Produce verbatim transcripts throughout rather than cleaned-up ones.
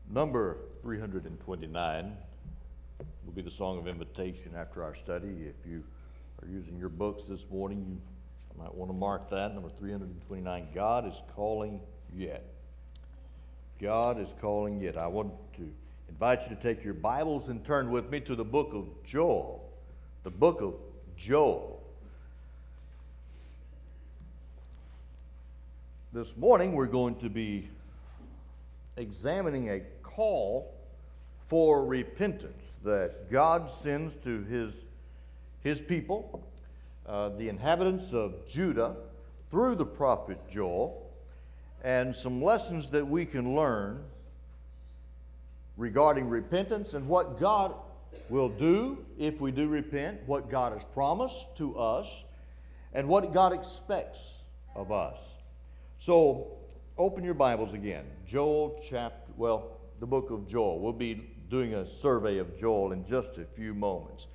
Number three hundred twenty-nine will be the song of invitation after our study. If you are using your books this morning, you might want to mark that. Number three hundred twenty-nine, God is calling yet. God is calling yet. I want to invite you to take your Bibles and turn with me to the book of Joel. The book of Joel. This morning we're going to be examining a call for repentance that God sends to his, his people, uh, the inhabitants of Judah, through the prophet Joel, and some lessons that we can learn regarding repentance and what God will do if we do repent, what God has promised to us, and what God expects of us. So, open your Bibles again. Joel chapter, well, the book of Joel. We'll be doing a survey of Joel in just a few moments.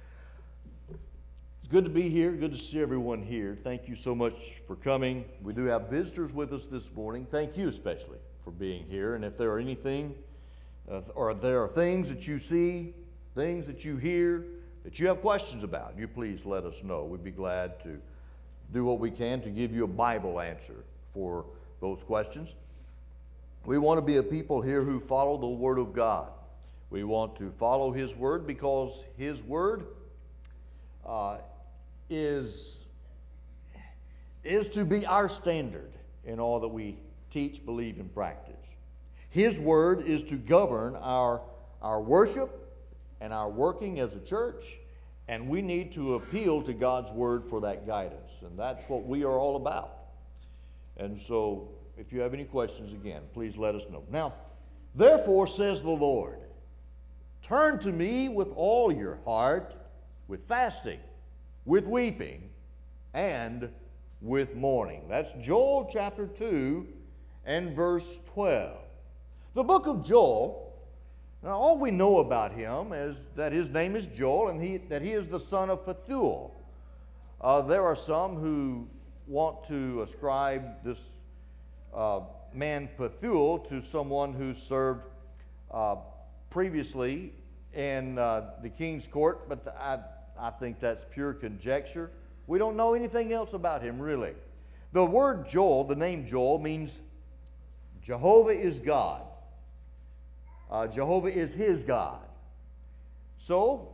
It's good to be here. Good to see everyone here. Thank you so much for coming. We do have visitors with us this morning. Thank you especially for being here. And if there are anything, uh, or there are things that you see, things that you hear, that you have questions about, you please let us know. We'd be glad to do what we can to give you a Bible answer for those questions. We want to be a people here who follow the Word of God. We want to follow His Word because His Word uh, is, is to be our standard in all that we teach, believe, and practice. His Word is to govern our, our worship and our working as a church, and we need to appeal to God's Word for that guidance, and that's what we are all about. And so, if you have any questions, again, please let us know. Now, therefore, says the Lord, turn to me with all your heart, with fasting, with weeping, and with mourning. That's Joel chapter two and verse twelve. The book of Joel, now all we know about him is that his name is Joel and he, that he is the son of Pethuel. Uh, there are some who want to ascribe this uh, man Pethuel to someone who served uh, previously in uh, the king's court, but the, I, I think that's pure conjecture. We don't know anything else about him, really. The word Joel, the name Joel, means Jehovah is God. Uh, Jehovah is his God. So,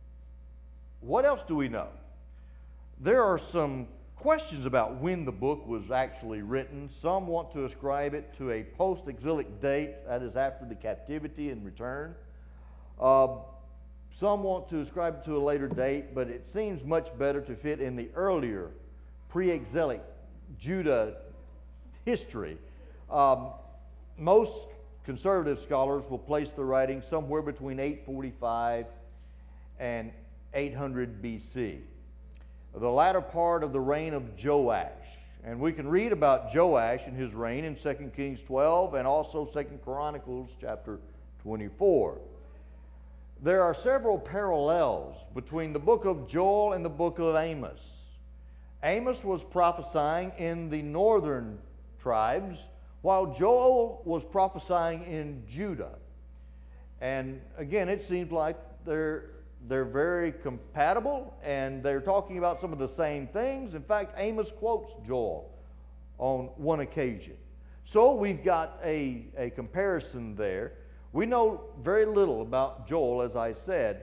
what else do we know? There are some questions about when the book was actually written. Some want to ascribe it to a post-exilic date, that is after the captivity and return. Uh, some want to ascribe it to a later date, but it seems much better to fit in the earlier pre-exilic Judah history. Um, most conservative scholars will place the writing somewhere between eight forty-five and eight hundred B C The latter part of the reign of Joash. And we can read about Joash and his reign in Second Kings twelve and also Second Chronicles chapter twenty-four. There are several parallels between the book of Joel and the book of Amos. Amos was prophesying in the northern tribes, while Joel was prophesying in Judah. And again, it seems like they're They're very compatible, and they're talking about some of the same things. In fact, Amos quotes Joel on one occasion. So we've got a, a comparison there. We know very little about Joel, as I said,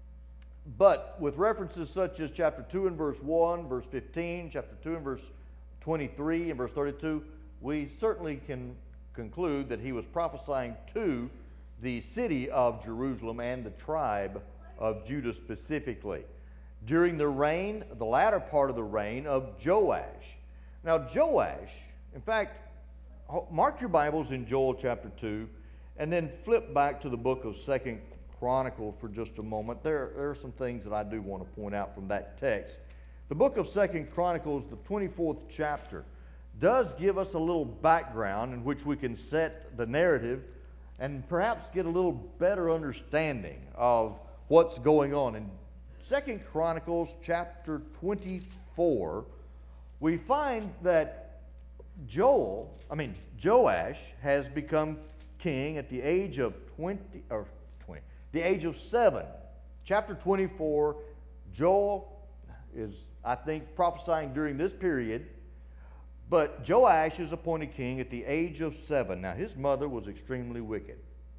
but with references such as chapter two and verse one, verse fifteen, chapter two and verse twenty-three and verse thirty-two, we certainly can conclude that he was prophesying to the city of Jerusalem and the tribe of Judah specifically, during the reign, the latter part of the reign of Joash. Now Joash, in fact, mark your Bibles in Joel chapter two, and then flip back to the book of Second Chronicles for just a moment. There, there are some things that I do want to point out from that text. The book of Second Chronicles, the twenty-fourth chapter, does give us a little background in which we can set the narrative and perhaps get a little better understanding of what's going on. In Second Chronicles chapter twenty-four, we find that Joel, I mean Joash, has become king at the age of twenty, or twenty, the age of seven. Chapter twenty-four, Joel is, I think, prophesying during this period. But Joash is appointed king at the age of seven. Now, his mother was extremely wicked.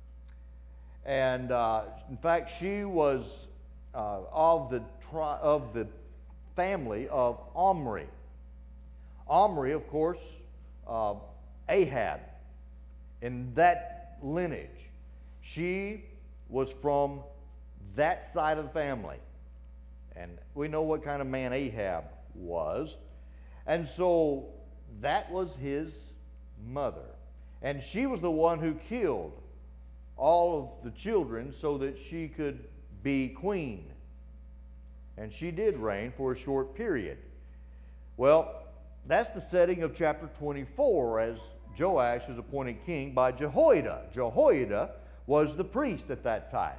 And, uh, in fact, she was uh, of, the tri- of the family of Omri. Omri, of course, uh, Ahab, in that lineage. She was from that side of the family. And we know what kind of man Ahab was. And so that was his mother. And she was the one who killed all of the children so that she could be queen. And she did reign for a short period. Well, that's the setting of chapter twenty-four, as Joash is appointed king by Jehoiada. Jehoiada was the priest at that time.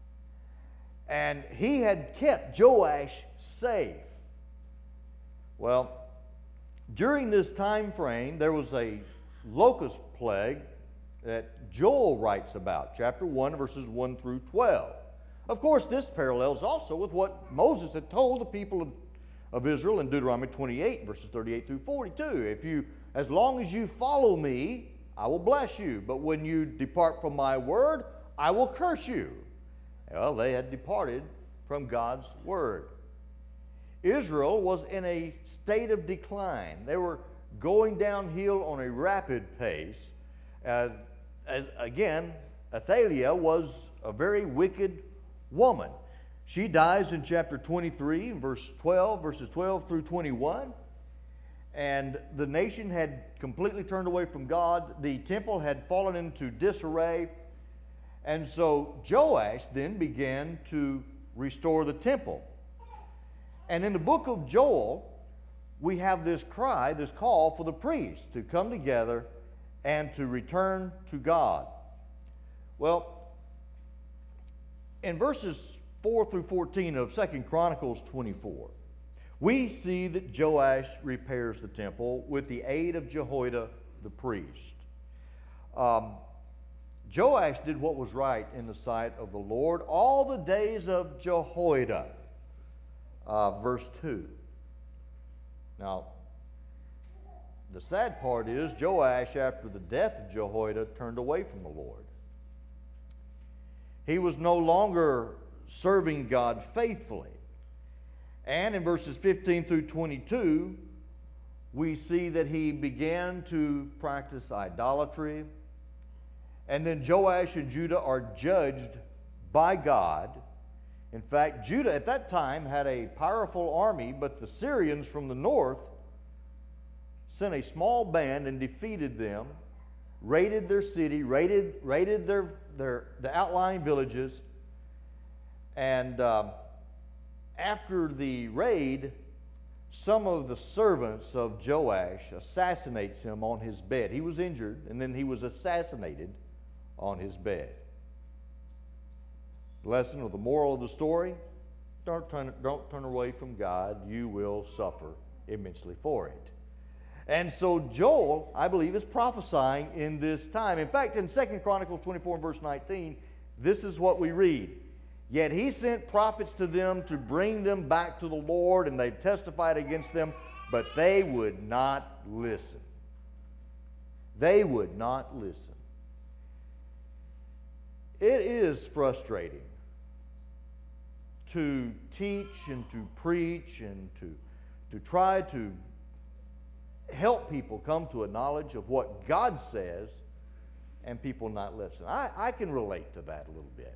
And he had kept Joash safe. Well, during this time frame, there was a locust plague that Joel writes about, chapter one, verses one through twelve. Of course, this parallels also with what Moses had told the people of, of Israel in Deuteronomy twenty-eight, verses thirty-eight through forty-two. If you, as long as you follow me, I will bless you. But when you depart from my word, I will curse you. Well, they had departed from God's word. Israel was in a state of decline. They were going downhill on a rapid pace. Uh, as, again, Athaliah was a very wicked woman. She dies in chapter twenty-three, verse twelve, verses twelve through twenty-one. And the nation had completely turned away from God. The temple had fallen into disarray. And so Joash then began to restore the temple. And in the book of Joel, we have this cry, this call for the priests to come together and to return to God. Well, in verses four through fourteen of Second Chronicles twenty-four, we see that Joash repairs the temple with the aid of Jehoiada the priest. Um, Joash did what was right in the sight of the Lord all the days of Jehoiada. Uh, verse two. Now, the sad part is Joash, after the death of Jehoiada, turned away from the Lord. He was no longer serving God faithfully. And in verses fifteen through twenty-two, we see that he began to practice idolatry. And then Joash and Judah are judged by God. In fact, Judah at that time had a powerful army, but the Syrians from the north sent a small band and defeated them, raided their city, raided, raided their, their, the outlying villages, and um, after the raid, some of the servants of Joash assassinates him on his bed. He was injured, and then he was assassinated on his bed. The lesson or the moral of the story, don't turn, don't turn away from God. You will suffer immensely for it. And so Joel, I believe, is prophesying in this time. In fact, in Second Chronicles twenty-four and verse nineteen, this is what we read. Yet he sent prophets to them to bring them back to the Lord, and they testified against them, but they would not listen. They would not listen. It is frustrating to teach and to preach and to, to try to help people come to a knowledge of what God says and people not listen. I, I can relate to that a little bit.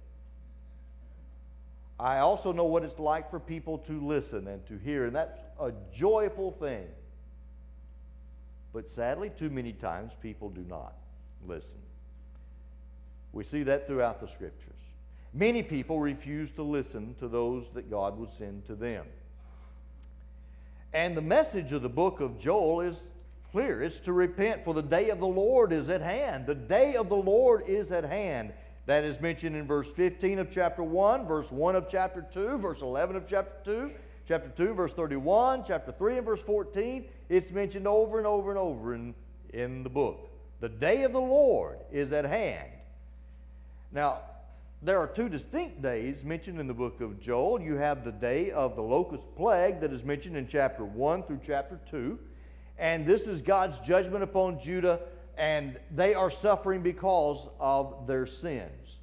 I also know what it's like for people to listen and to hear, and that's a joyful thing. But sadly, too many times people do not listen. We see that throughout the Scriptures. Many people refuse to listen to those that God would send to them. And the message of the book of Joel is clear. It's to repent, for the day of the Lord is at hand. The day of the Lord is at hand. That is mentioned in verse fifteen of chapter one, verse one of chapter two, verse eleven of chapter two, chapter two, verse thirty-one, chapter three and verse fourteen. It's mentioned over and over and over in, in the book. The day of the Lord is at hand. Now, there are two distinct days mentioned in the book of Joel. You have the day of the locust plague that is mentioned in chapter one through chapter two. And this is God's judgment upon Judah, and they are suffering because of their sins.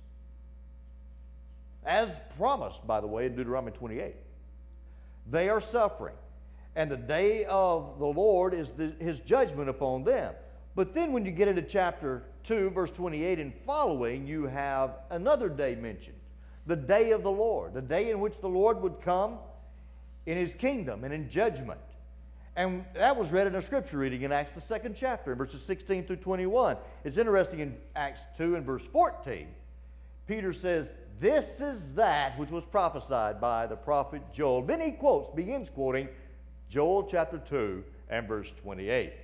As promised, by the way, in Deuteronomy twenty-eight. They are suffering. And the day of the Lord is the, His judgment upon them. But then when you get into chapter two, verse twenty-eight and following, you have another day mentioned. The day of the Lord. The day in which the Lord would come in His kingdom and in judgment. And that was read in a scripture reading in Acts the second chapter, in verses sixteen through twenty-one. It's interesting in Acts two and verse fourteen. Peter says, "This is that which was prophesied by the prophet Joel." Then he quotes, begins quoting Joel chapter two and verse twenty-eight.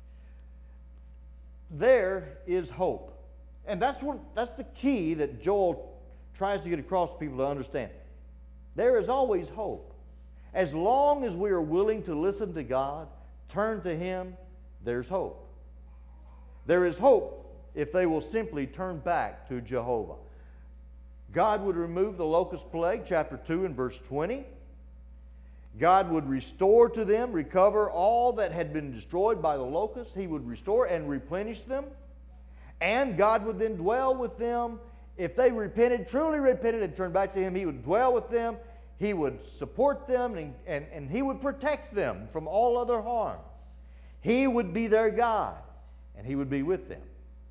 There is hope. And that's what, that's the key that Joel tries to get across to people to understand. There is always hope. As long as we are willing to listen to God, turn to Him, there's hope. There is hope if they will simply turn back to Jehovah. God would remove the locust plague, chapter two and verse twenty. God would restore to them, recover all that had been destroyed by the locusts. He would restore and replenish them. And God would then dwell with them. If they repented, truly repented, and turned back to Him, He would dwell with them. He would support them, and, and, and He would protect them from all other harm. He would be their God, and He would be with them.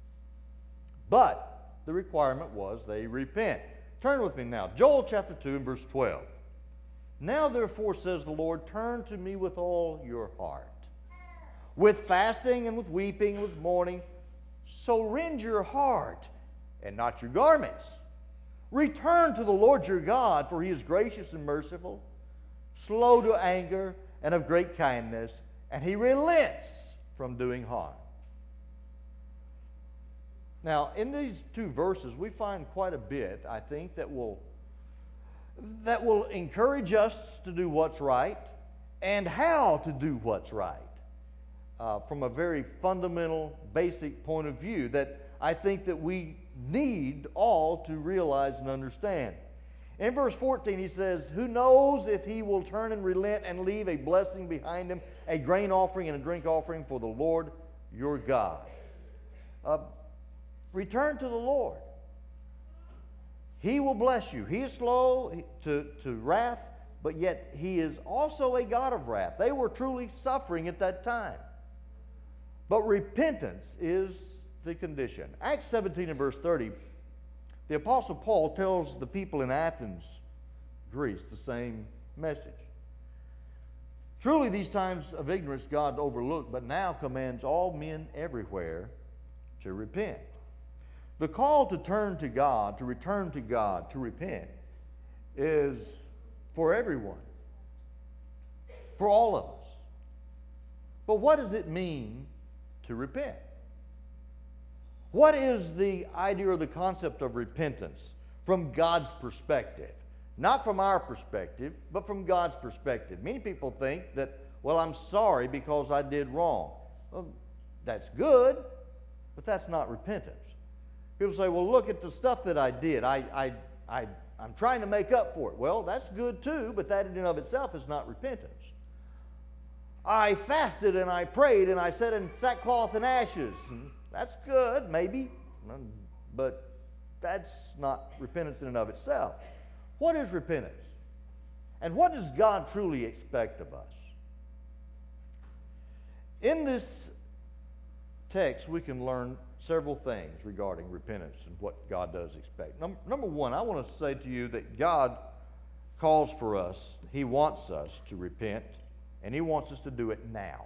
But the requirement was they repent. Turn with me now. Joel chapter two and verse twelve. "Now therefore, says the Lord, turn to me with all your heart, with fasting and with weeping and with mourning. So rend your heart and not your garments. Return to the Lord your God, for He is gracious and merciful, slow to anger, and of great kindness, and He relents from doing harm." Now, in these two verses, we find quite a bit, I think, that will that will encourage us to do what's right and how to do what's right uh, from a very fundamental, basic point of view that I think that we need all to realize and understand. In verse fourteen, he says, "Who knows if He will turn and relent and leave a blessing behind Him, a grain offering and a drink offering for the Lord your God." Uh, return to the Lord. He will bless you. He is slow to, to wrath, but yet He is also a God of wrath. They were truly suffering at that time. But repentance is the condition. Acts seventeen and verse thirty, the Apostle Paul tells the people in Athens, Greece, the same message. "Truly these times of ignorance God overlooked, but now commands all men everywhere to repent." The call to turn to God, to return to God, to repent, is for everyone, for all of us. But what does it mean to repent? What is the idea or the concept of repentance from God's perspective? Not from our perspective, but from God's perspective. Many people think that, well, I'm sorry because I did wrong. Well, that's good, but that's not repentance. People say, well, look at the stuff that I did. I, I, I, I'm trying to make up for it. Well, that's good too, but that in and of itself is not repentance. I fasted and I prayed and I sat in sackcloth and ashes. And that's good, maybe, but that's not repentance in and of itself. What is repentance? And what does God truly expect of us? In this text, we can learn several things regarding repentance and what God does expect. Number, number one, I want to say to you that God calls for us, He wants us to repent, and He wants us to do it now.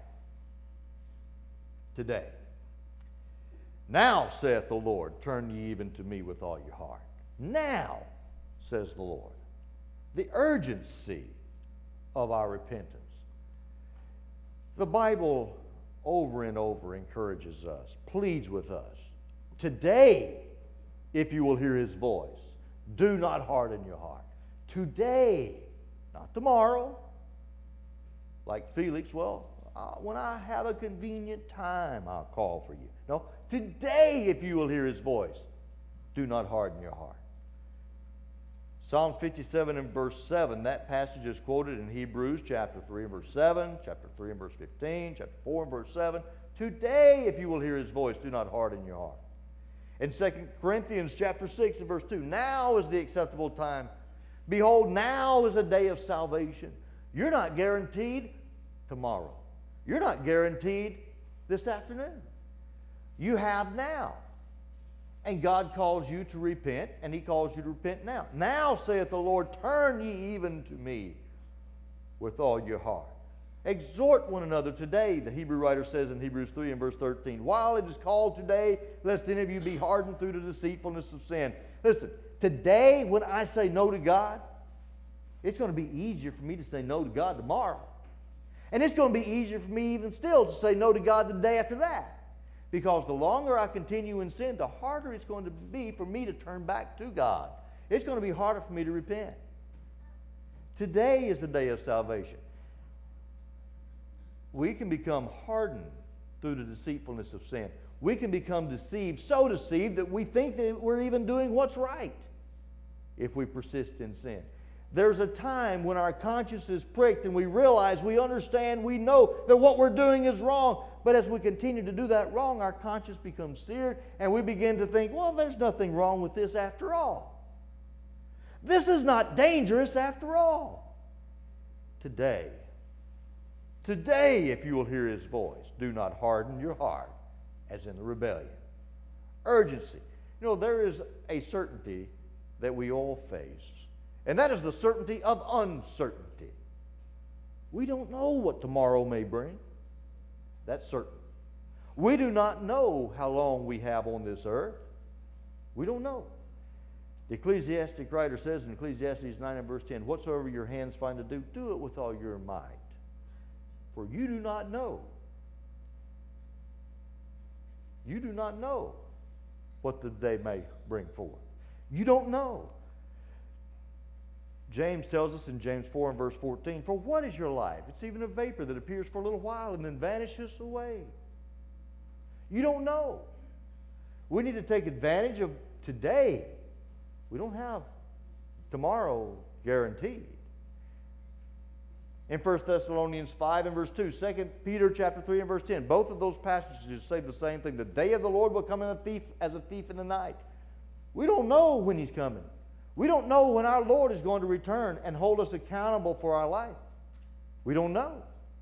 Today. "Now, saith the Lord, turn ye even to me with all your heart." Now, says the Lord. The urgency of our repentance. The Bible over and over encourages us, pleads with us. Today, if you will hear His voice, do not harden your heart. Today, not tomorrow. Like Felix, well, uh, when I have a convenient time, I'll call for you. No, today, if you will hear His voice, Do not harden your heart. Psalm fifty-seven and verse seven, that passage is quoted in Hebrews chapter three and verse seven, chapter three and verse fifteen, chapter four and verse seven. Today, if you will hear his voice, do not harden your heart. In Second Corinthians chapter six and verse two, now is the acceptable time. Behold, now is a day of salvation. You're not guaranteed tomorrow. You're not guaranteed this afternoon. You have now. And God calls you to repent, and he calls you to repent now. Now, saith the Lord, turn ye even to me with all your heart. Exhort one another today, the Hebrew writer says in Hebrews three and verse thirteen, while it is called today, lest any of you be hardened through the deceitfulness of sin. Listen, today when I say no to God, it's going to be easier for me to say no to God tomorrow. And it's going to be easier for me even still to say no to God the day after that. Because the longer I continue in sin, the harder it's going to be for me to turn back to God. It's going to be harder for me to repent. Today is the day of salvation. We can become hardened through the deceitfulness of sin. We can become deceived, so deceived that we think that we're even doing what's right if we persist in sin. There's a time when our conscience is pricked and we realize, we understand, we know that what we're doing is wrong. But as we continue to do that wrong, our conscience becomes seared and we begin to think, well, there's nothing wrong with this after all. This is not dangerous after all. Today, today, if you will hear his voice, do not harden your heart as in the rebellion. Urgency. You know, there is a certainty that we all face. And that is the certainty of uncertainty. We don't know what tomorrow may bring. That's certain. We do not know how long we have on this earth. We don't know. The Ecclesiastic writer says in Ecclesiastes nine and verse ten, whatsoever your hands find to do, do it with all your might. For you do not know. You do not know what the day may bring forth. You don't know. James tells us in James four and verse fourteen, for what is your life? It's even a vapor that appears for a little while and then vanishes away. You don't know. We need to take advantage of today. We don't have tomorrow guaranteed. In First Thessalonians five and verse two, Second Peter chapter three and verse ten, both of those passages say the same thing. The day of the Lord will come in a thief as a thief in the night. We don't know when he's coming. We don't know when our Lord is going to return and hold us accountable for our life. We don't know.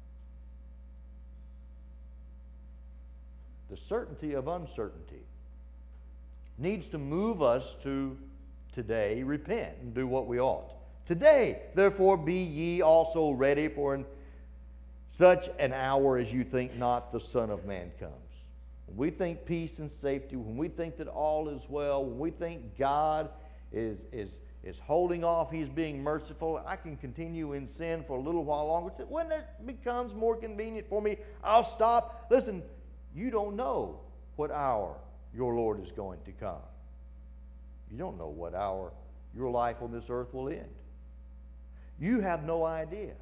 The certainty of uncertainty needs to move us to today repent and do what we ought. Today, therefore, be ye also ready, for in such an hour as you think not, the Son of Man comes. When we think peace and safety, when we think that all is well, when we think God is, is, is holding off, he's being merciful, I can continue in sin for a little while longer. When it becomes more convenient for me, I'll stop. Listen, you don't know what hour your Lord is going to come. You don't know what hour your life on this earth will end. You have no idea.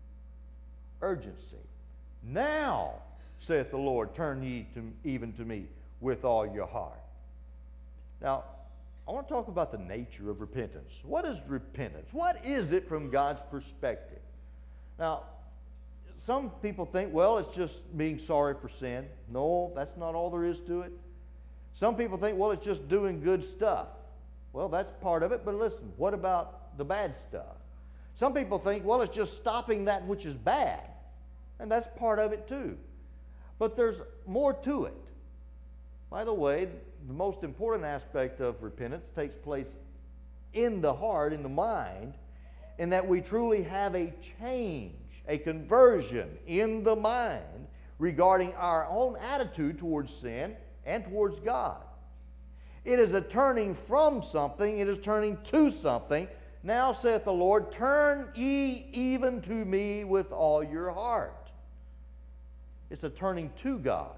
Urgency. Now, saith the Lord, turn ye to, even to me with all your heart. Now, I want to talk about the nature of repentance. What is repentance? What is it from God's perspective? Now, some people think, well, it's just being sorry for sin. No, that's not all there is to it. Some people think, well, it's just doing good stuff. Well, that's part of it, but listen, what about the bad stuff? Some people think, well, it's just stopping that which is bad, and that's part of it too. But there's more to it. By the way, the most important aspect of repentance takes place in the heart, in the mind, in that we truly have a change, a conversion in the mind regarding our own attitude towards sin and towards God. It is a turning from something, it is turning to something. Now saith the Lord, turn ye even to me with all your heart. It's a turning to God.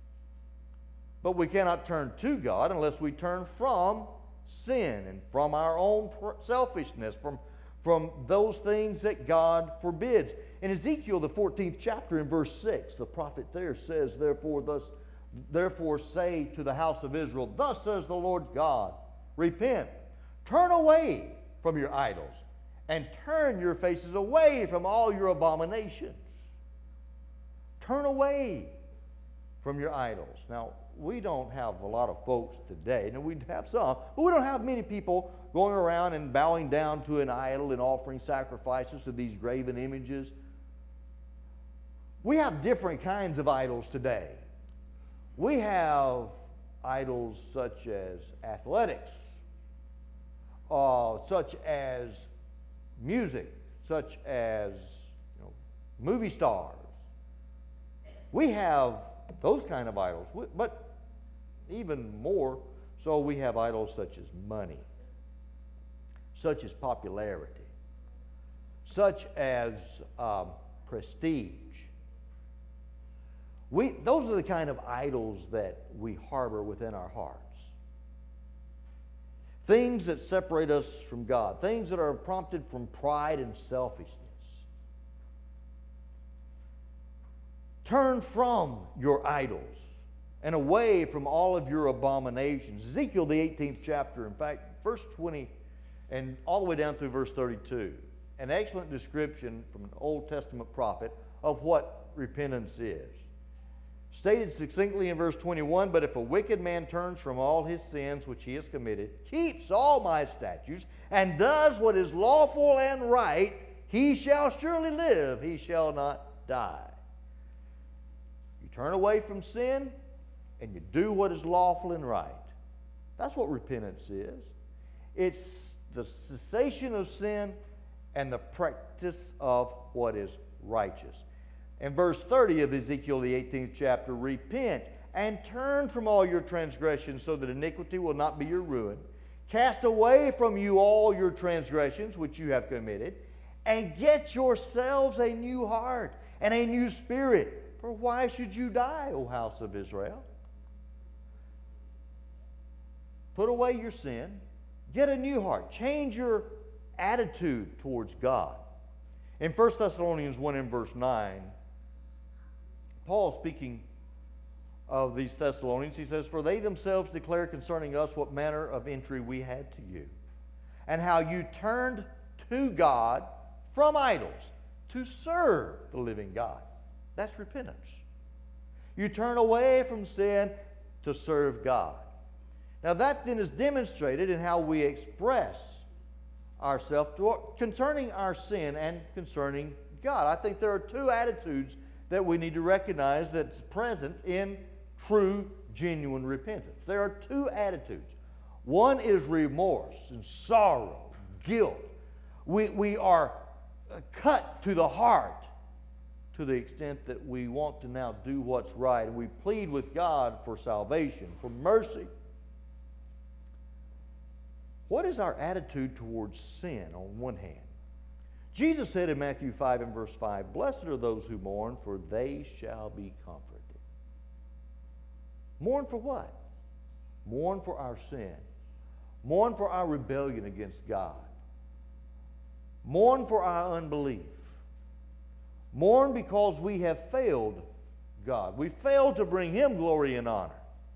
But we cannot turn to God unless we turn from sin and from our own selfishness, from, from those things that God forbids. In Ezekiel, the fourteenth chapter, in verse six, the prophet there says, Therefore, thus, therefore say to the house of Israel, Thus says the Lord God, Repent. Turn away from your idols and turn your faces away from all your abominations. Turn away from your idols. Now, we don't have a lot of folks today. Now, we have some, but we don't have many people going around and bowing down to an idol and offering sacrifices to these graven images. We have different kinds of idols today. We have idols such as athletics, uh, such as music, such as you know, movie stars. We have those kind of idols, but even more so, we have idols such as money, such as popularity, such as um, prestige. We, those are the kind of idols that we harbor within our hearts. Things that separate us from God. Things that are prompted from pride and selfishness. Turn from your idols and away from all of your abominations. Ezekiel, the eighteenth chapter, in fact, verse twenty and all the way down through verse thirty-two. An excellent description from an Old Testament prophet of what repentance is. Stated succinctly in verse twenty-one, but if a wicked man turns from all his sins which he has committed, keeps all my statutes, and does what is lawful and right, he shall surely live, he shall not die. You turn away from sin, and you do what is lawful and right. That's what repentance is. It's the cessation of sin and the practice of what is righteous. In verse thirty of Ezekiel, the eighteenth chapter, repent and turn from all your transgressions so that iniquity will not be your ruin. Cast away from you all your transgressions which you have committed, and get yourselves a new heart and a new spirit. For why should you die, O house of Israel? Put away your sin. Get a new heart. Change your attitude towards God. In First Thessalonians one and verse nine, Paul, speaking of these Thessalonians, he says, for they themselves declare concerning us what manner of entry we had to you, and how you turned to God from idols to serve the living God. That's repentance. You turn away from sin to serve God. Now that then is demonstrated in how we express ourselves concerning our sin and concerning God. I think there are two attitudes that we need to recognize that's present in true, genuine repentance. There are two attitudes. One is remorse and sorrow, guilt. We, we are cut to the heart to the extent that we want to now do what's right. And we plead with God for salvation, for mercy. What is our attitude towards sin on one hand? Jesus said in Matthew five and verse five, blessed are those who mourn, for they shall be comforted. Mourn for what? Mourn for our sin. Mourn for our rebellion against God. Mourn for our unbelief. Mourn because we have failed God. We failed to bring Him glory and honor.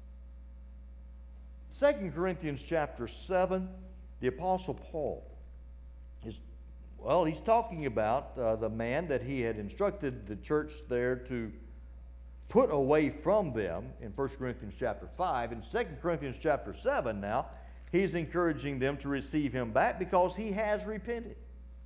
Second Corinthians chapter seven, the Apostle Paul is, well, he's talking about uh, the man that he had instructed the church there to put away from them in First Corinthians chapter five. In Second Corinthians chapter seven now, he's encouraging them to receive him back because he has repented.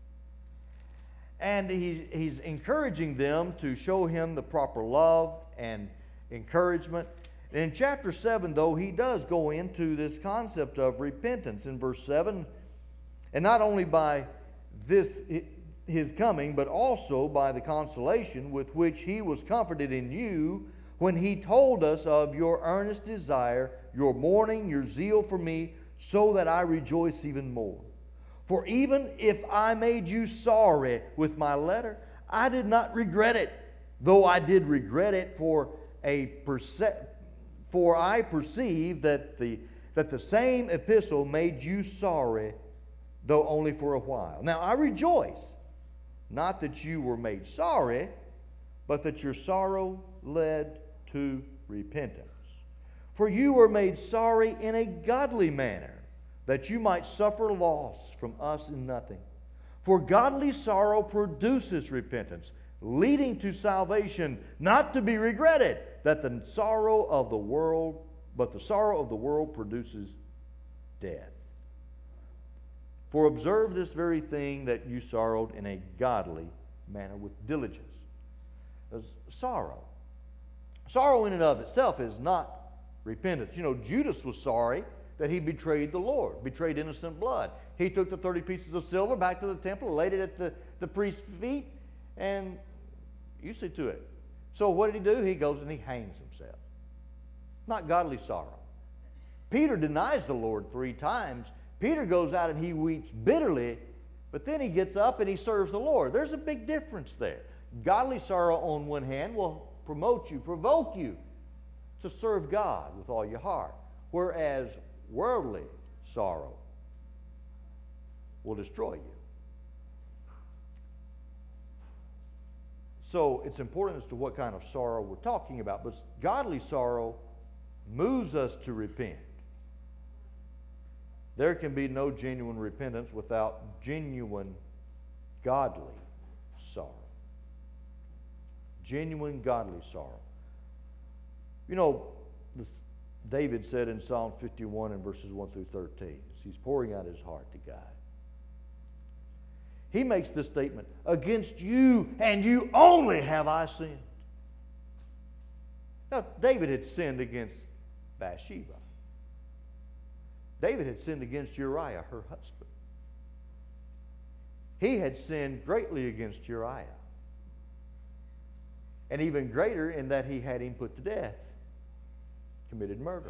And he's, he's encouraging them to show him the proper love and encouragement. In chapter seven, though, he does go into this concept of repentance in verse seven. And not only by this his coming, but also by the consolation with which he was comforted in you when he told us of your earnest desire, your mourning, your zeal for me, so that I rejoice even more. For even if I made you sorry with my letter, I did not regret it, though I did regret it for a perce- for I perceive that the that the same epistle made you sorry, though only for a while. Now I rejoice, not that you were made sorry, but that your sorrow led to repentance. For you were made sorry in a godly manner, that you might suffer loss from us in nothing. For godly sorrow produces repentance, leading to salvation, not to be regretted, that the sorrow of the world, but the sorrow of the world produces death. For observe this very thing, that you sorrowed in a godly manner with diligence. There's sorrow. Sorrow in and of itself is not repentance. You know, Judas was sorry that he betrayed the Lord, betrayed innocent blood. He took the thirty pieces of silver back to the temple, laid it at the, the priest's feet, and you see to it. So what did he do? He goes and he hangs himself. Not godly sorrow. Peter denies the Lord three times. Peter goes out and he weeps bitterly, but then he gets up and he serves the Lord. There's a big difference there. Godly sorrow on one hand will promote you, provoke you to serve God with all your heart, whereas worldly sorrow will destroy you. So it's important as to what kind of sorrow we're talking about, but godly sorrow moves us to repent. There can be no genuine repentance without genuine godly sorrow. Genuine godly sorrow. You know, David said in Psalm fifty-one and verses one through thirteen, as he's pouring out his heart to God, he makes this statement, against you and you only have I sinned. Now, David had sinned against Bathsheba. David had sinned against Uriah, her husband. He had sinned greatly against Uriah. And even greater in that he had him put to death, committed murder.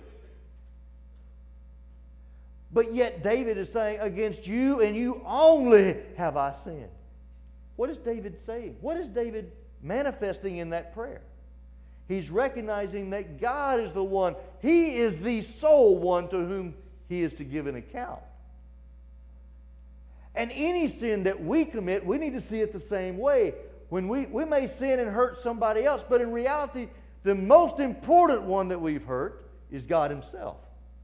But yet David is saying, against you and you only have I sinned. What is David saying? What is David manifesting in that prayer? He's recognizing that God is the one. He is the sole one to whom he is to give an account. And any sin that we commit, we need to see it the same way. When we, we may sin and hurt somebody else, but in reality, the most important one that we've hurt is God Himself.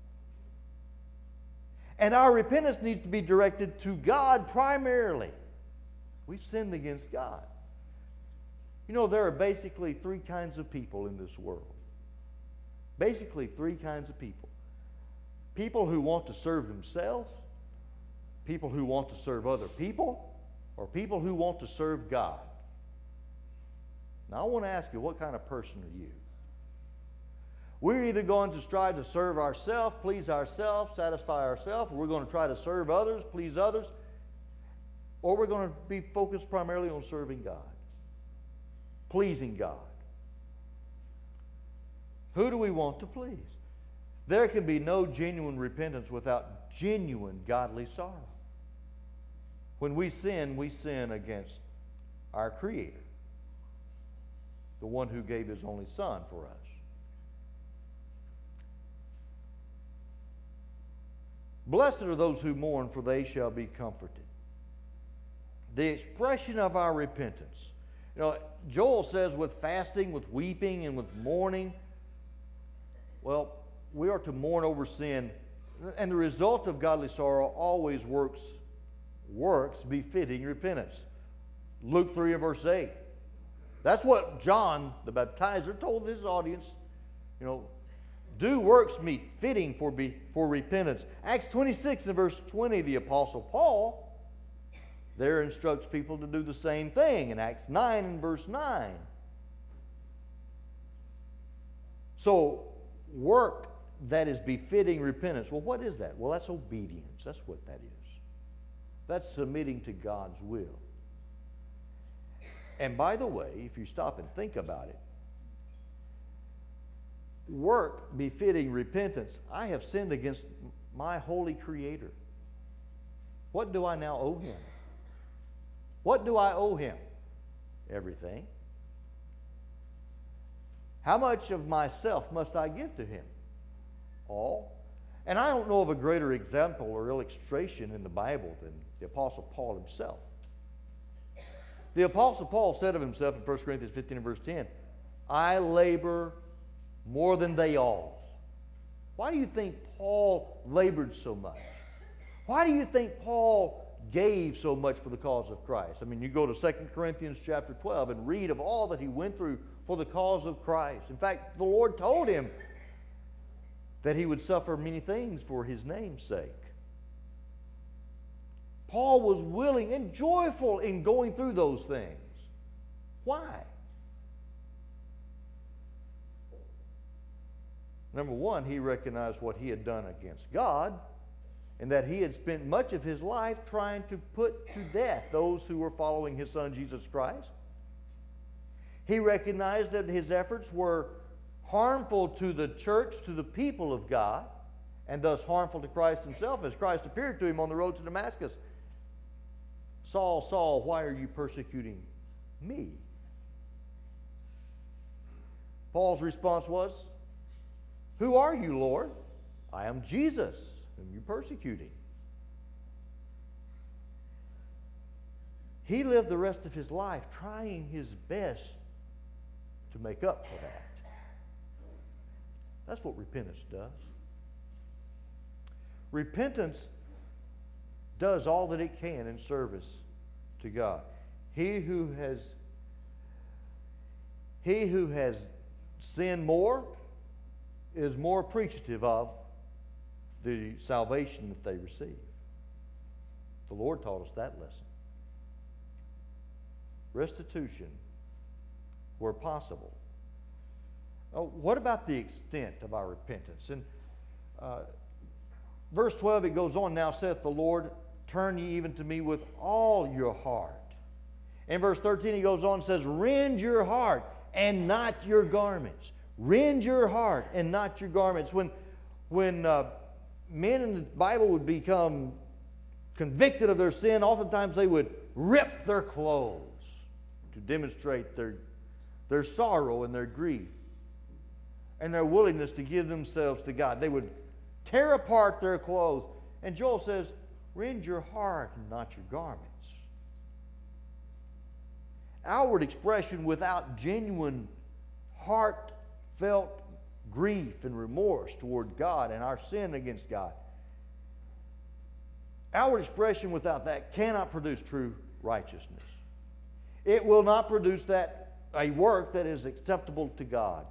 And our repentance needs to be directed to God primarily. We've sinned against God. You know, there are basically three kinds of people in this world. Basically three kinds of people. People who want to serve themselves, people who want to serve other people, or people who want to serve God. Now I want to ask you, what kind of person are you? We're either going to strive to serve ourselves, please ourselves, satisfy ourselves, or we're going to try to serve others, please others, or we're going to be focused primarily on serving God, pleasing God. Who do we want to please? There can be no genuine repentance without genuine godly sorrow. When we sin, we sin against our Creator, the one who gave His only Son for us. Blessed are those who mourn, for they shall be comforted. The expression of our repentance. You know, Joel says with fasting, with weeping, and with mourning. Well, we are to mourn over sin, and the result of godly sorrow always works, works befitting repentance. Luke three and verse eight. That's what John the Baptizer told his audience. You know, do works meet fitting for be, for repentance. Acts twenty-six and verse twenty, the Apostle Paul there instructs people to do the same thing in Acts nine and verse nine. So, work that is befitting repentance. Well, what is that? Well, that's obedience. That's what that is. That's submitting to God's will. And by the way, if you stop and think about it, work befitting repentance. I have sinned against my holy Creator. What do I now owe Him? What do I owe Him? Everything. How much of myself must I give to Him? All. And I don't know of a greater example or illustration in the Bible than the Apostle Paul himself. The Apostle Paul said of himself in First Corinthians fifteen and verse ten, I labor more than they all. Why do you think Paul labored so much? Why do you think Paul gave so much for the cause of Christ? I mean, you go to Second Corinthians chapter twelve and read of all that he went through for the cause of Christ. In fact, the Lord told him that he would suffer many things for his name's sake. Paul was willing and joyful in going through those things. Why? Number one, he recognized what he had done against God, and that he had spent much of his life trying to put to death those who were following his Son Jesus Christ. He recognized that his efforts were harmful to the church, to the people of God, and thus harmful to Christ himself, as Christ appeared to him on the road to Damascus. Saul, Saul, why are you persecuting me? Paul's response was, who are you, Lord? I am Jesus, whom you're persecuting. He lived the rest of his life trying his best to make up for that. That's what repentance does. Repentance does all that it can in service to God. He who has he who has sinned more is more appreciative of the salvation that they receive. The Lord taught us that lesson. Restitution where possible. Oh, what about the extent of our repentance? And uh, verse twelve, it goes on, now saith the Lord, turn ye even to me with all your heart. In verse thirteen, he goes on and says, rend your heart and not your garments. Rend your heart and not your garments. When, when uh, men in the Bible would become convicted of their sin, oftentimes they would rip their clothes to demonstrate their, their sorrow and their grief and their willingness to give themselves to God. They would tear apart their clothes. And Joel says, rend your heart and not your garments. Outward expression without genuine heartfelt grief and remorse toward God and our sin against God. Outward expression without that cannot produce true righteousness. It will not produce that a work that is acceptable to God.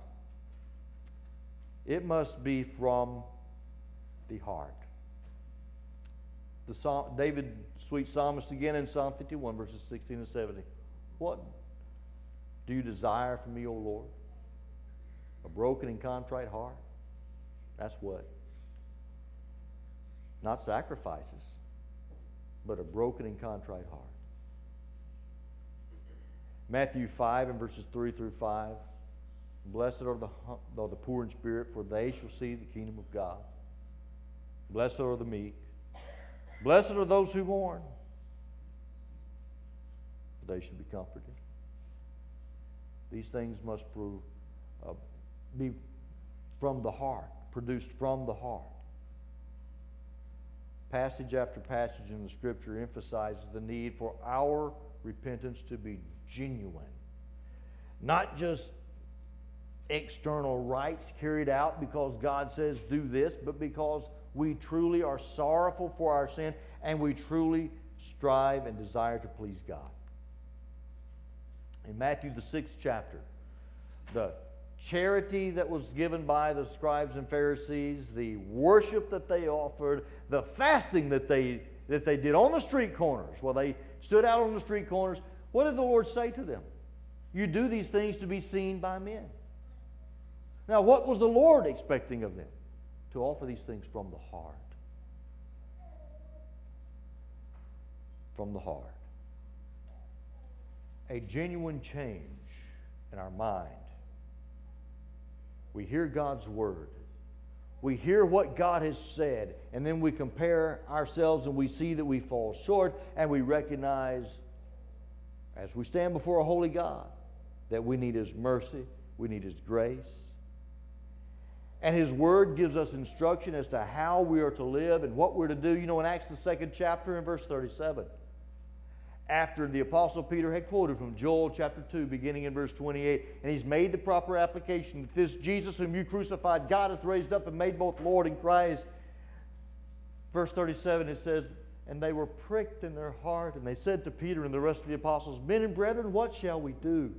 It must be from the heart. The Psalm, David, sweet psalmist again in Psalm fifty-one, verses sixteen and seventeen. What do you desire from me, O Lord? A broken and contrite heart? That's what? Not sacrifices, but a broken and contrite heart. Matthew five and verses three through five. Blessed are the, are the poor in spirit, for they shall see the kingdom of God. Blessed are the meek. Blessed are those who mourn, for they shall be comforted. These things must prove, uh, be from the heart, produced from the heart. Passage after passage in the Scripture emphasizes the need for our repentance to be genuine. Not just external rites carried out because God says do this, but because we truly are sorrowful for our sin and we truly strive and desire to please God. In Matthew, the sixth chapter, the charity that was given by the scribes and Pharisees, the worship that they offered, the fasting that they, that they did on the street corners, while they stood out on the street corners, what did the Lord say to them? You do these things to be seen by men. Now, what was the Lord expecting of them? To offer these things from the heart. From the heart. A genuine change in our mind. We hear God's Word. We hear what God has said, and then we compare ourselves and we see that we fall short, and we recognize, as we stand before a holy God, that we need His mercy, we need His grace. And His Word gives us instruction as to how we are to live and what we're to do. You know, in Acts the second chapter in verse thirty-seven, after the Apostle Peter had quoted from Joel chapter two, beginning in verse twenty-eight, and he's made the proper application that this Jesus whom you crucified, God hath raised up and made both Lord and Christ. Verse thirty-seven, it says, and they were pricked in their heart, and they said to Peter and the rest of the apostles, men and brethren, what shall we do?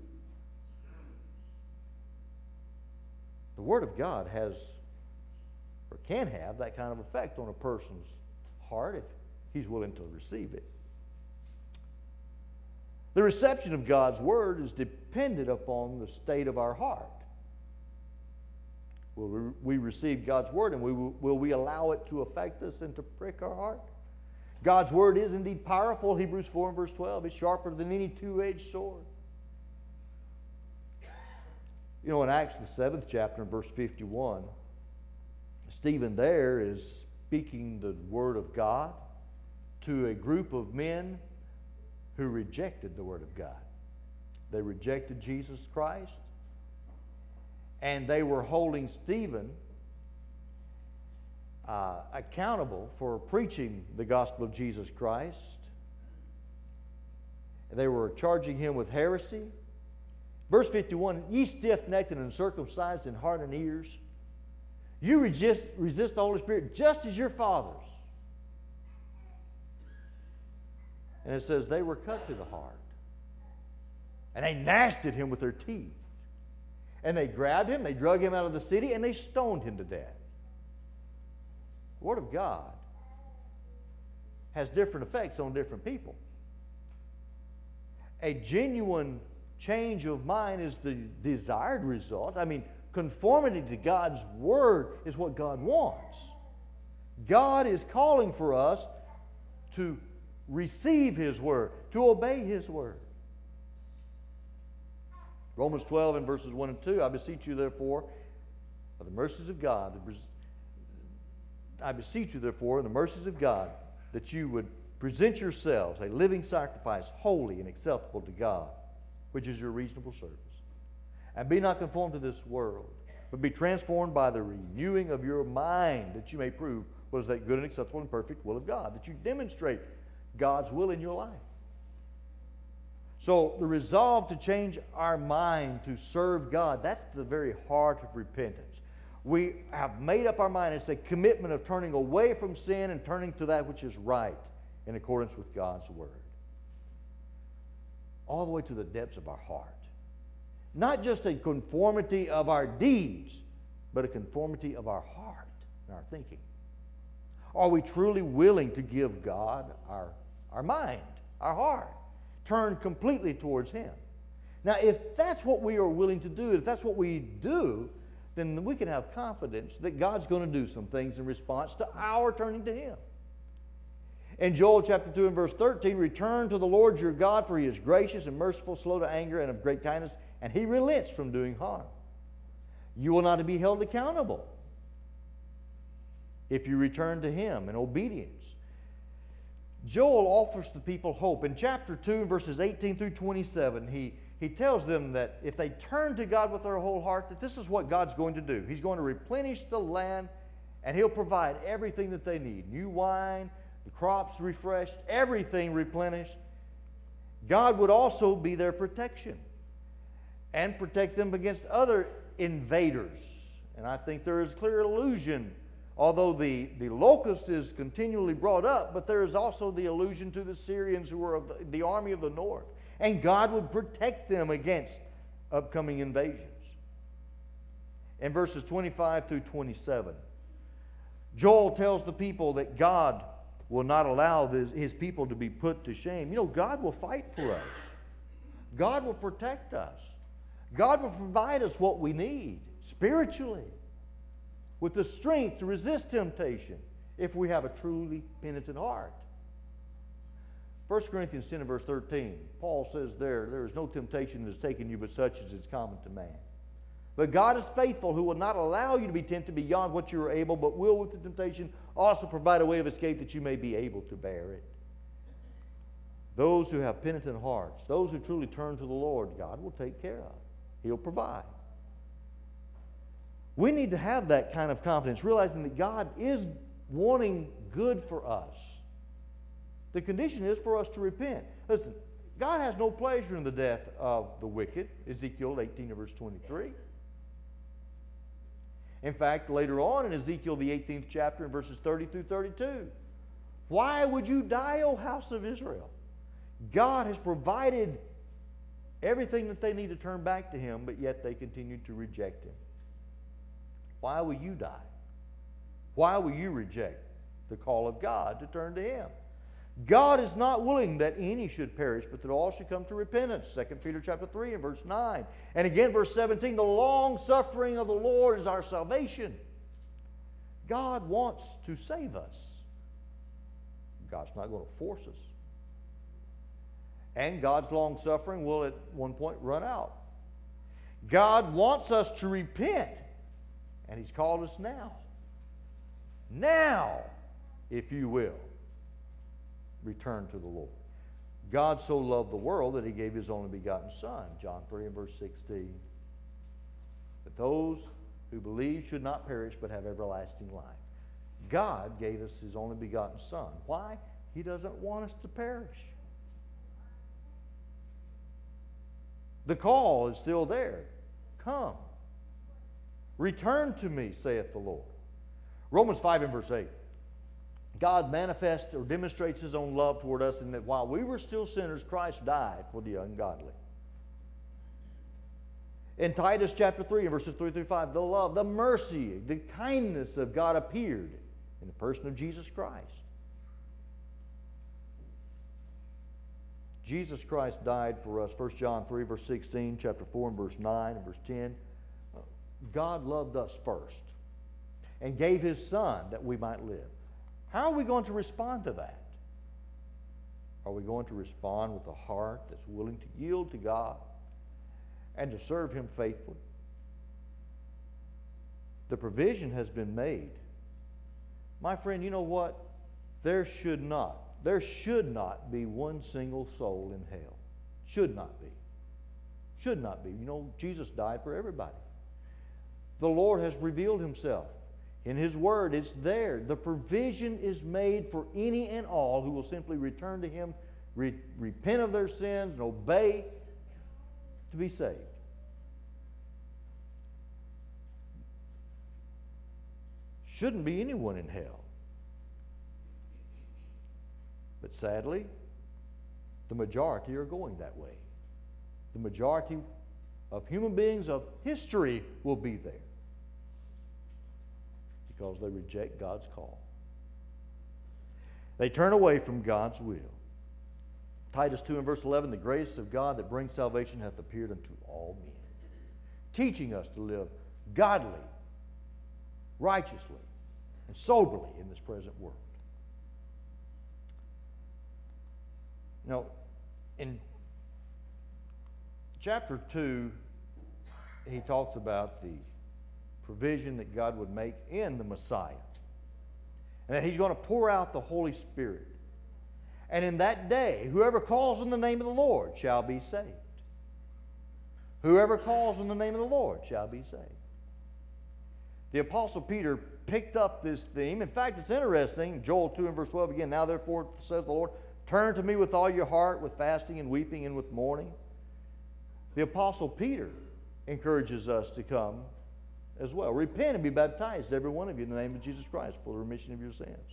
The Word of God has, or can have, that kind of effect on a person's heart if he's willing to receive it. The reception of God's Word is dependent upon the state of our heart. Will we receive God's Word, and we will, will we allow it to affect us and to prick our heart? God's Word is indeed powerful. Hebrews four and verse twelve. It's sharper than any two-edged sword. You know, in Acts the seventh chapter, in verse fifty-one, Stephen there is speaking the Word of God to a group of men who rejected the Word of God. They rejected Jesus Christ, and they were holding Stephen uh, accountable for preaching the gospel of Jesus Christ. And they were charging him with heresy. Verse fifty-one, ye stiff-necked and uncircumcised in heart and ears, you resist, resist the Holy Spirit just as your fathers. And it says they were cut to the heart. And they gnashed at him with their teeth. And they grabbed him, they drug him out of the city, and they stoned him to death. The Word of God has different effects on different people. A genuine change of mind is the desired result. I mean, conformity to God's Word is what God wants. God is calling for us to receive His Word, to obey His Word. Romans twelve and verses one and two, I beseech you therefore, by the mercies of God, I beseech you therefore, in the mercies of God, that you would present yourselves a living sacrifice, holy and acceptable to God, which is your reasonable service. And be not conformed to this world, but be transformed by the renewing of your mind, that you may prove what is that good and acceptable and perfect will of God, that you demonstrate God's will in your life. So the resolve to change our mind to serve God, that's the very heart of repentance. We have made up our mind. It's a commitment of turning away from sin and turning to that which is right in accordance with God's Word. All the way to the depths of our heart. Not just a conformity of our deeds, but a conformity of our heart and our thinking. Are we truly willing to give God our, our mind, our heart, turn completely towards Him? Now, if that's what we are willing to do, if that's what we do, then we can have confidence that God's going to do some things in response to our turning to Him. In Joel chapter two and verse thirteen, return to the Lord your God, for He is gracious and merciful, slow to anger, and of great kindness, and He relents from doing harm. You will not be held accountable if you return to Him in obedience. Joel offers the people hope. In chapter two, verses eighteen through twenty-seven, he, he tells them that if they turn to God with their whole heart, that this is what God's going to do. He's going to replenish the land, and He'll provide everything that they need. New wine, the crops refreshed, everything replenished. God would also be their protection and protect them against other invaders. And I think there is clear allusion, although the, the locust is continually brought up, but there is also the allusion to the Syrians who were of the, the army of the north. And God would protect them against upcoming invasions. In verses twenty-five through twenty-seven, Joel tells the people that God will not allow this, His people to be put to shame. You know, God will fight for us. God will protect us. God will provide us what we need spiritually, with the strength to resist temptation if we have a truly penitent heart. First Corinthians ten and verse thirteen, Paul says there, there is no temptation that is taken you but such as is common to man. But God is faithful, who will not allow you to be tempted beyond what you are able, but will with the temptation also provide a way of escape that you may be able to bear it. Those who have penitent hearts, those who truly turn to the Lord, God will take care of. He'll provide. We need to have that kind of confidence, realizing that God is wanting good for us. The condition is for us to repent. Listen, God has no pleasure in the death of the wicked, Ezekiel eighteen and verse twenty-three. In fact, later on in Ezekiel the eighteenth chapter, in verses thirty through thirty-two, Why would you die, O house of Israel? God has provided everything that they need to turn back to Him, but yet they continue to reject Him. Why will you die? Why will you reject the call of God to turn to Him? God is not willing that any should perish, but that all should come to repentance. Second Peter chapter three and verse nine. And again verse seventeen, the long suffering of the Lord is our salvation. God wants to save us. God's not going to force us. And God's long suffering will at one point run out. God wants us to repent. And He's called us now. Now, if you will, return to the Lord. God so loved the world that He gave His only begotten Son, John three and verse sixteen, that those who believe should not perish but have everlasting life. God gave us His only begotten Son. Why? He doesn't want us to perish. The call is still there. Come. Return to me, saith the Lord. Romans five and verse eight. God manifests or demonstrates His own love toward us in that while we were still sinners, Christ died for the ungodly. In Titus chapter three and verses three through five, the love, the mercy, the kindness of God appeared in the person of Jesus Christ. Jesus Christ died for us. First John three verse sixteen, chapter four and verse nine and verse ten. God loved us first and gave His Son that we might live. How are we going to respond to that? Are we going to respond with a heart that's willing to yield to God and to serve Him faithfully? The provision has been made. My friend, you know what? There should not, there should not be one single soul in hell. Should not be. Should not be. You know, Jesus died for everybody. The Lord has revealed Himself. In His Word, it's there. The provision is made for any and all who will simply return to Him, re- repent of their sins, and obey to be saved. Shouldn't be anyone in hell. But sadly, the majority are going that way. The majority of human beings of history will be there because they reject God's call. They turn away from God's will. Titus two and verse eleven, the grace of God that brings salvation hath appeared unto all men, teaching us to live godly, righteously, and soberly in this present world. You know, in chapter two, he talks about the provision that God would make in the Messiah. And that He's going to pour out the Holy Spirit. And in that day, whoever calls on the name of the Lord shall be saved. Whoever calls on the name of the Lord shall be saved. The Apostle Peter picked up this theme. In fact, it's interesting. Joel two and verse twelve again. Now therefore, says the Lord, turn to me with all your heart, with fasting and weeping and with mourning. The Apostle Peter encourages us to come as well. Repent and be baptized, every one of you, in the name of Jesus Christ for the remission of your sins.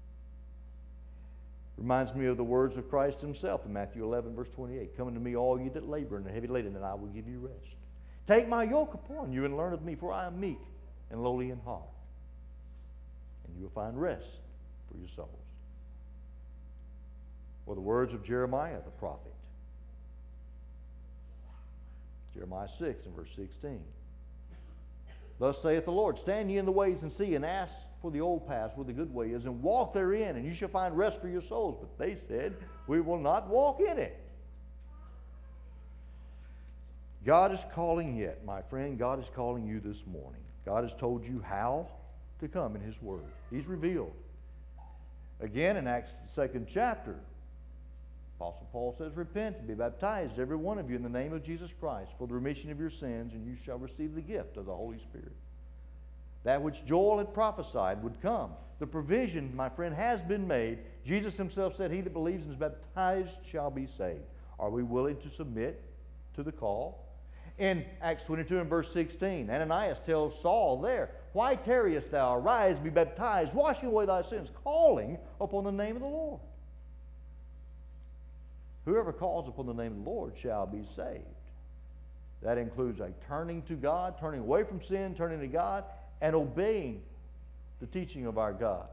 Reminds me of the words of Christ Himself in Matthew eleven, verse twenty-eight. Come unto me, all you that labor and are heavy laden, and I will give you rest. Take my yoke upon you and learn of me, for I am meek and lowly in heart, and you will find rest for your souls. Or the words of Jeremiah the prophet. Jeremiah six and verse sixteen. Thus saith the Lord, stand ye in the ways and see, and ask for the old paths where the good way is, and walk therein, and you shall find rest for your souls. But they said, we will not walk in it. God is calling yet, my friend. God is calling you this morning. God has told you how to come in His Word. He's revealed. Again, in Acts the second chapter, Apostle Paul says, repent and be baptized, every one of you, in the name of Jesus Christ, for the remission of your sins, and you shall receive the gift of the Holy Spirit. That which Joel had prophesied would come. The provision, my friend, has been made. Jesus Himself said, he that believes and is baptized shall be saved. Are we willing to submit to the call? In Acts twenty-two and verse sixteen, Ananias tells Saul there, Why tarriest thou? Arise, be baptized, washing away thy sins, calling upon the name of the Lord. Whoever calls upon the name of the Lord shall be saved. That includes a turning to God, turning away from sin, turning to God, and obeying the teaching of our God.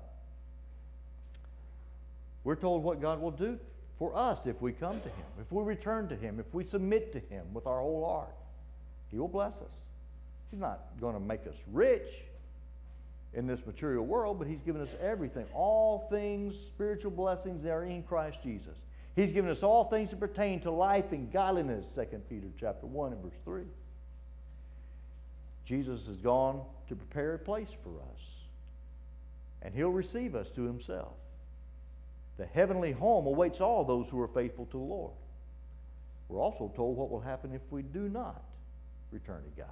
We're told what God will do for us if we come to Him, if we return to Him, if we submit to Him with our whole heart. He will bless us. He's not going to make us rich in this material world, but He's given us everything. All things, spiritual blessings, are in Christ Jesus. He's given us all things that pertain to life and godliness, Second Peter chapter one and verse three. Jesus has gone to prepare a place for us, and He'll receive us to Himself. The heavenly home awaits all those who are faithful to the Lord. We're also told what will happen if we do not return to God.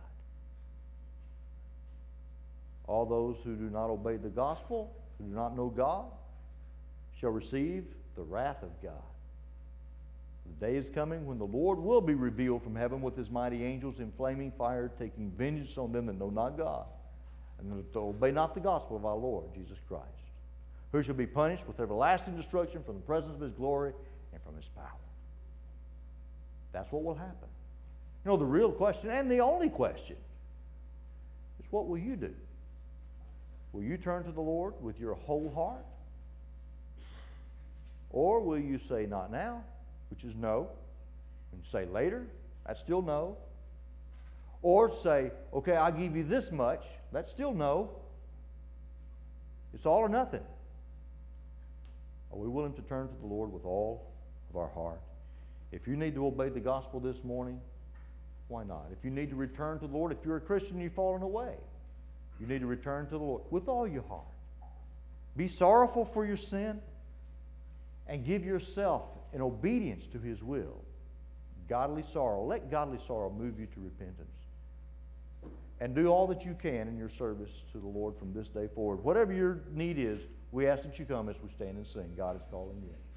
All those who do not obey the gospel, who do not know God, shall receive the wrath of God. The day is coming when the Lord will be revealed from heaven with His mighty angels in flaming fire, taking vengeance on them that know not God, and to obey not the gospel of our Lord Jesus Christ, who shall be punished with everlasting destruction from the presence of His glory and from His power. That's what will happen. You know, the real question, and the only question, is what will you do? Will you turn to the Lord with your whole heart? Or will you say, not now, which is no, and say later, that's still no. Or say, okay, I'll give you this much, that's still no. It's all or nothing. Are we willing to turn to the Lord with all of our heart? If you need to obey the gospel this morning, why not? If you need to return to the Lord, if you're a Christian and you've fallen away, you need to return to the Lord with all your heart. Be sorrowful for your sin and give yourself in obedience to His will. Godly sorrow. Let godly sorrow move you to repentance. And do all that you can in your service to the Lord from this day forward. Whatever your need is, we ask that you come as we stand and sing. God is calling you.